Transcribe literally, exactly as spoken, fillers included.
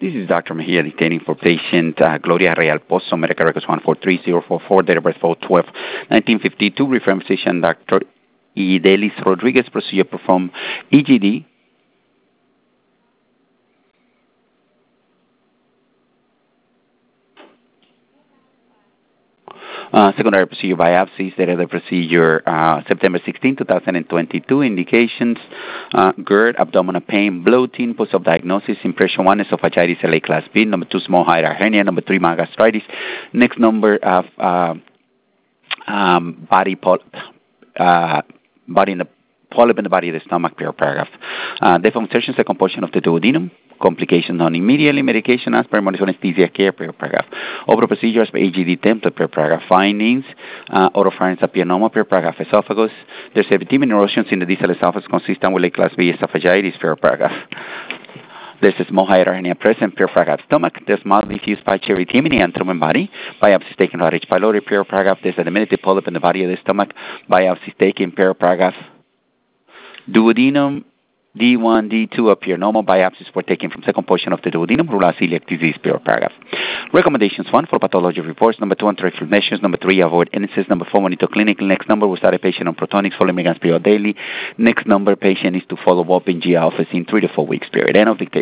This is Doctor Mejia detaining for patient uh, Gloria Real Pozo, medical records one four three zero four four, date of birth four twelve nineteen fifty-two, referring physician Doctor Idelis Rodriguez, procedure performed E G D. Uh, secondary procedure biopsies, date of the procedure uh, September sixteenth, twenty twenty-two. Indications, uh, GERD, abdominal pain, bloating, post-op diagnosis, impression one, esophagitis L A class B, number two, small hiatal hernia, number three, mild gastritis. Next number of uh, um, body polyp, uh, body in the polyp in the body of the stomach, per paragraph. Uh, defunction, second portion of the duodenum. Complications known immediately. Medication as per monitor anesthesia care, per paragraph. Oral procedures per A G D template, per paragraph. Findings, uh, oropharynx papilloma, per paragraph. Esophagus. There's seventeen erosions in the distal esophagus consistent with a class B esophagitis, per paragraph. There's a small hiatal hernia present, per paragraph. Stomach. There's mild diffuse pituitary and thrombin body. Biopsy taken right H. pylori, per paragraph. There's a diminutive polyp in the body of the stomach. Biopsy taken, per paragraph. Duodenum. D one, D two appear normal. Biopsies were taken from second portion of the duodenum, rule out celiac disease, per paragraph. Recommendations: one, for pathology reports. Number two, anti-reflux measures. Number three, avoid illnesses. Number four, monitor clinically. Next number, we start a patient on protonics, following milligrams per hour daily. Next number, patient is to follow up in G I office in three to four weeks period. End of dictation.